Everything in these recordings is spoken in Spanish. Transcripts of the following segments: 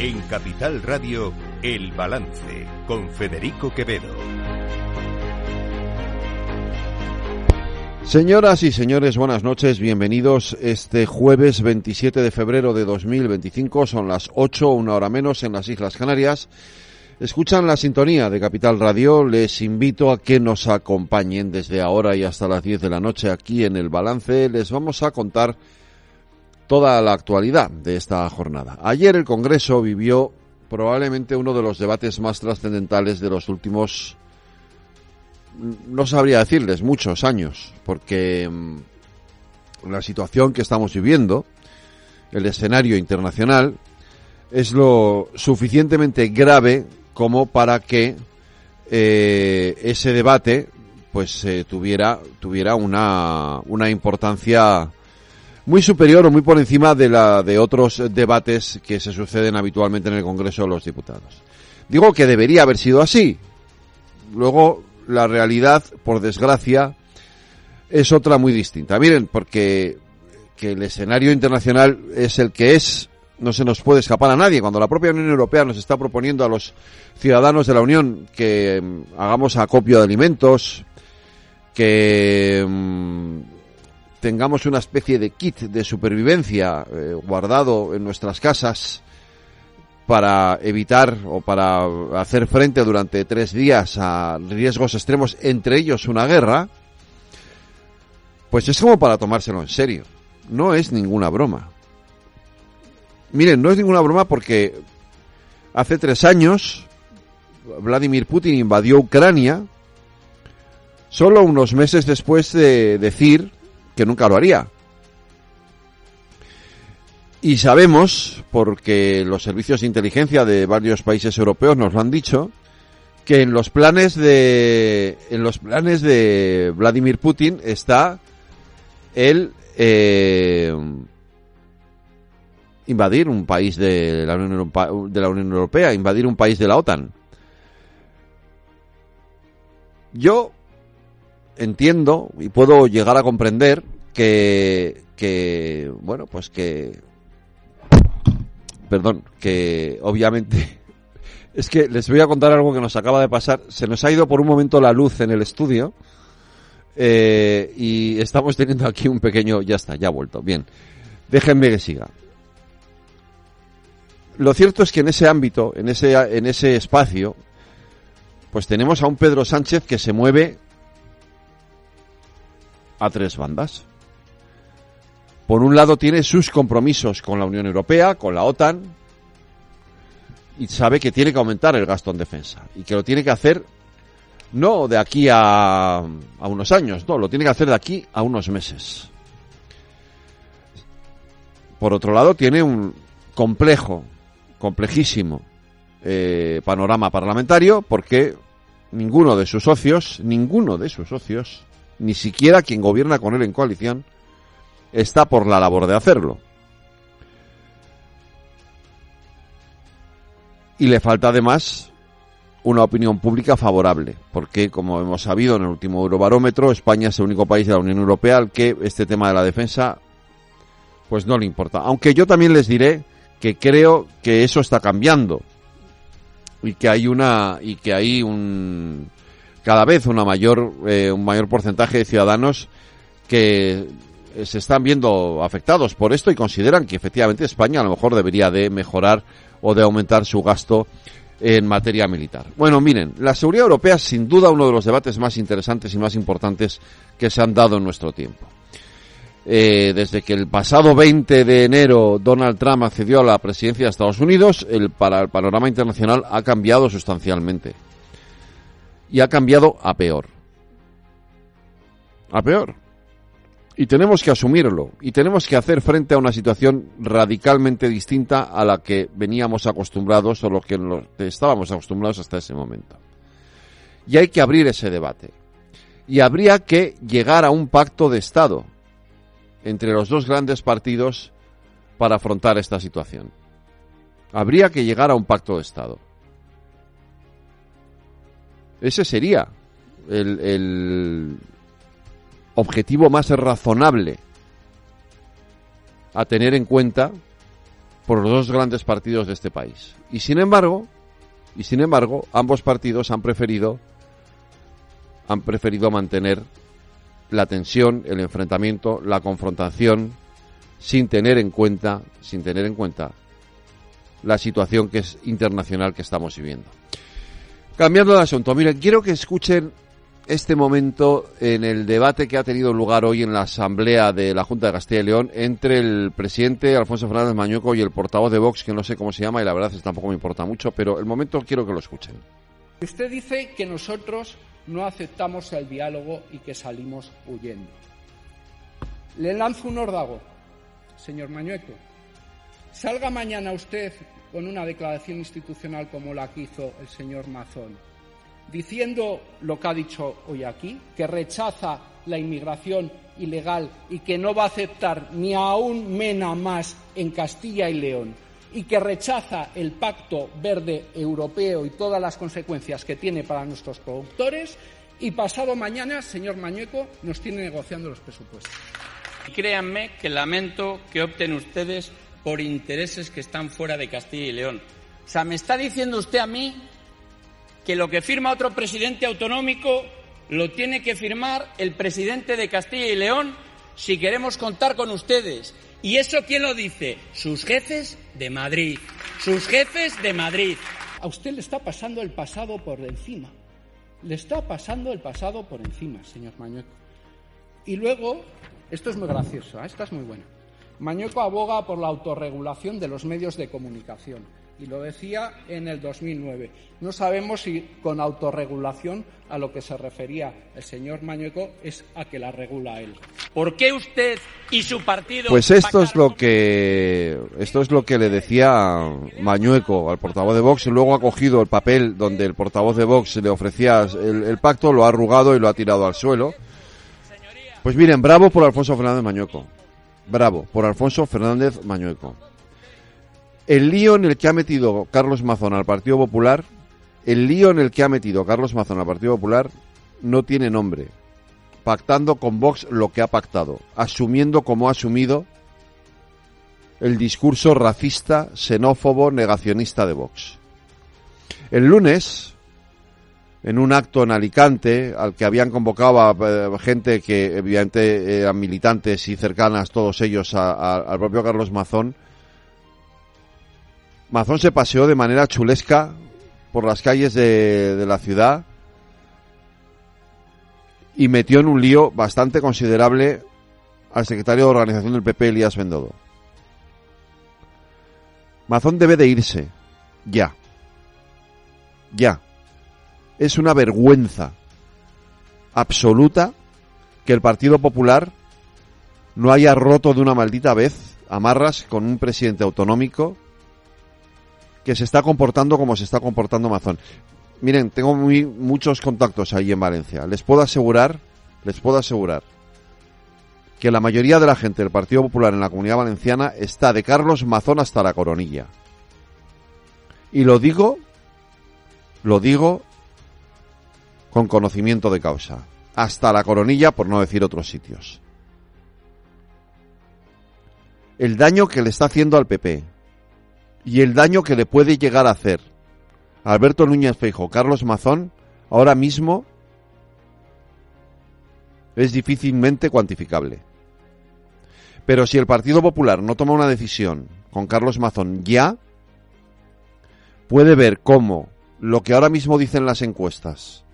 En Capital Radio, El Balance, con Federico Quevedo. Señoras y señores, buenas noches, bienvenidos este jueves 27 de febrero de 2025, son las 8, una hora menos en las Islas Canarias. Escuchan la sintonía de Capital Radio, les invito a que nos acompañen desde ahora y hasta las 10 de la noche aquí en El Balance. Les vamos a contar toda la actualidad de esta jornada. Ayer el Congreso vivió probablemente uno de los debates más trascendentales de los últimos, no sabría decirles, muchos años, porque la situación que estamos viviendo, el escenario internacional, es lo suficientemente grave como para que ese debate pues tuviera una importancia muy superior o muy por encima de otros debates que se suceden habitualmente en el Congreso de los Diputados. Digo que debería haber sido así. Luego la realidad, por desgracia, es otra muy distinta. Miren, porque que el escenario internacional es el que es, no se nos puede escapar a nadie. Cuando la propia Unión Europea nos está proponiendo a los ciudadanos de la Unión que hagamos acopio de alimentos, que tengamos una especie de kit de supervivencia guardado en nuestras casas para evitar o para hacer frente durante 3 días a riesgos extremos, entre ellos una guerra, pues es como para tomárselo en serio. No es ninguna broma. Miren, no es ninguna broma porque hace 3 años Vladimir Putin invadió Ucrania solo unos meses después de decir que nunca lo haría. Y sabemos, porque los servicios de inteligencia de varios países europeos nos lo han dicho, que en los planes de Vladimir Putin está el invadir un país de la Unión Europea, invadir un país de la OTAN. Yo entiendo y puedo llegar a comprender que obviamente es que les voy a contar algo que nos acaba de pasar. Se nos ha ido por un momento la luz en el estudio y estamos teniendo aquí un pequeño... Ya está, ya ha vuelto. Bien, déjenme que siga. Lo cierto es que en ese ámbito, en ese espacio, pues tenemos a un Pedro Sánchez que se mueve a 3 bandas. Por un lado tiene sus compromisos con la Unión Europea, con la OTAN, y sabe que tiene que aumentar el gasto en defensa y que lo tiene que hacer no de aquí a unos años, no, lo tiene que hacer de aquí a unos meses. Por otro lado tiene un complejísimo panorama parlamentario, porque ninguno de sus socios, ni siquiera quien gobierna con él en coalición, está por la labor de hacerlo. Y le falta además una opinión pública favorable, porque como hemos sabido en el último Eurobarómetro, España es el único país de la Unión Europea al que este tema de la defensa pues no le importa. Aunque yo también les diré que creo que eso está cambiando y que hay cada vez un mayor porcentaje de ciudadanos que se están viendo afectados por esto y consideran que efectivamente España a lo mejor debería de mejorar o de aumentar su gasto en materia militar. Bueno, miren, la seguridad europea es sin duda uno de los debates más interesantes y más importantes que se han dado en nuestro tiempo. Desde que el pasado 20 de enero Donald Trump accedió a la presidencia de Estados Unidos, el panorama internacional ha cambiado sustancialmente. Y ha cambiado a peor. A peor. Y tenemos que asumirlo. Y tenemos que hacer frente a una situación radicalmente distinta a la que veníamos acostumbrados o lo que estábamos acostumbrados hasta ese momento. Y hay que abrir ese debate. Y habría que llegar a un pacto de Estado entre los dos grandes partidos para afrontar esta situación. Habría que llegar a un pacto de Estado. Ese sería el objetivo más razonable a tener en cuenta por los dos grandes partidos de este país. Y sin embargo, ambos partidos han preferido mantener la tensión, el enfrentamiento, la confrontación, sin tener en cuenta la situación que es internacional que estamos viviendo. Cambiando de asunto, miren, quiero que escuchen este momento en el debate que ha tenido lugar hoy en la Asamblea de la Junta de Castilla y León entre el presidente Alfonso Fernández Mañueco y el portavoz de Vox, que no sé cómo se llama y la verdad es que tampoco me importa mucho, pero el momento quiero que lo escuchen. Usted dice que nosotros no aceptamos el diálogo y que salimos huyendo. Le lanzo un órdago, señor Mañueco. Salga mañana usted con una declaración institucional como la que hizo el señor Mazón, diciendo lo que ha dicho hoy aquí, que rechaza la inmigración ilegal y que no va a aceptar ni a un MENA más en Castilla y León, y que rechaza el Pacto Verde Europeo y todas las consecuencias que tiene para nuestros productores, y pasado mañana, señor Mañueco, nos tiene negociando los presupuestos. Y créanme que lamento que opten ustedes por intereses que están fuera de Castilla y León. O sea, me está diciendo usted a mí que lo que firma otro presidente autonómico lo tiene que firmar el presidente de Castilla y León si queremos contar con ustedes. ¿Y eso quién lo dice? Sus jefes de Madrid. Sus jefes de Madrid. A usted le está pasando el pasado por encima. Le está pasando el pasado por encima, señor Mañueco. Y luego, esto es muy gracioso, esta es muy buena. Mañueco aboga por la autorregulación de los medios de comunicación. Y lo decía en el 2009. No sabemos si con autorregulación a lo que se refería el señor Mañueco es a que la regula él. ¿Por qué usted y su partido? Pues esto es lo que le decía Mañueco al portavoz de Vox, y luego ha cogido el papel donde el portavoz de Vox le ofrecía el pacto, lo ha arrugado y lo ha tirado al suelo. Pues miren, bravo por Alfonso Fernández Mañueco. Bravo por Alfonso Fernández Mañueco. El lío en el que ha metido Carlos Mazón al Partido Popular, no tiene nombre. Pactando con Vox lo que ha pactado, asumiendo como ha asumido el discurso racista, xenófobo, negacionista de Vox. El lunes, en un acto en Alicante, al que habían convocado a gente que evidentemente eran militantes y cercanas, todos ellos al propio Carlos Mazón, Mazón se paseó de manera chulesca por las calles de la ciudad y metió en un lío bastante considerable al secretario de organización del PP, Elías Bendodo. Mazón debe de irse. Ya. Es una vergüenza absoluta que el Partido Popular no haya roto de una maldita vez amarras con un presidente autonómico que se está comportando como se está comportando Mazón. Miren, tengo muchos contactos ahí en Valencia. Les puedo asegurar que la mayoría de la gente del Partido Popular en la Comunidad Valenciana está de Carlos Mazón hasta la coronilla. Y lo digo con conocimiento de causa. Hasta la coronilla, por no decir otros sitios. El daño que le está haciendo al PP y el daño que le puede llegar a hacer Alberto Núñez Feijóo, Carlos Mazón, ahora mismo es difícilmente cuantificable. Pero si el Partido Popular no toma una decisión con Carlos Mazón ya, puede ver cómo lo que ahora mismo dicen las encuestas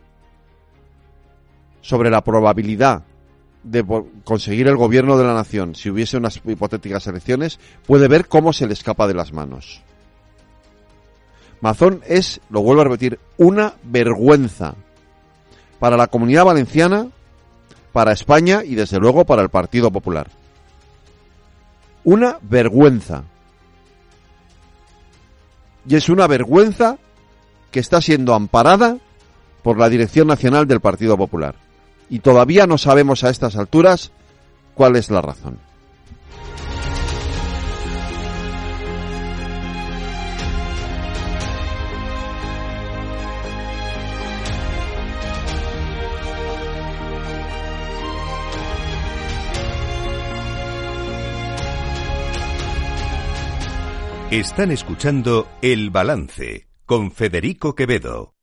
sobre la probabilidad de conseguir el gobierno de la nación si hubiese unas hipotéticas elecciones, puede ver cómo se le escapa de las manos. Mazón es, lo vuelvo a repetir, una vergüenza para la Comunidad Valenciana, para España y desde luego para el Partido Popular. Una vergüenza. Y es una vergüenza que está siendo amparada por la Dirección Nacional del Partido Popular. Y todavía no sabemos a estas alturas cuál es la razón. Están escuchando El Balance con Federico Quevedo.